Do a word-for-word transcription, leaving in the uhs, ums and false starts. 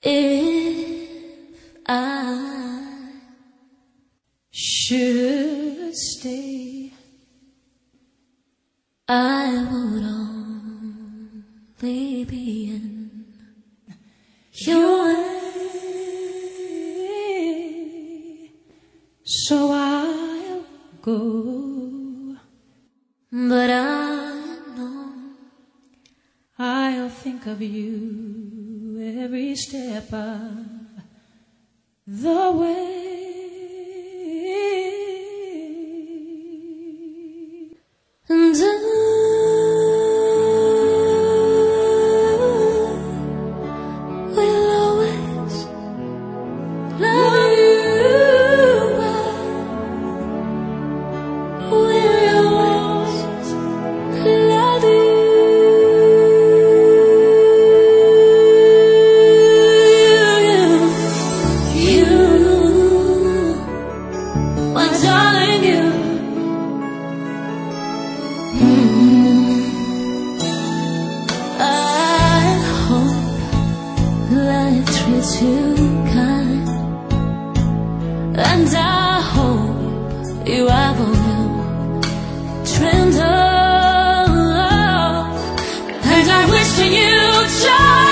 If I should stay, I would only be in your way, so I'll go. But I know I'll think of you every step of the way. And I will always love you, I will always love you. You, my darling, you. I hope life treats you kind, and I hope you have all you dreamed of, and I wish you joy.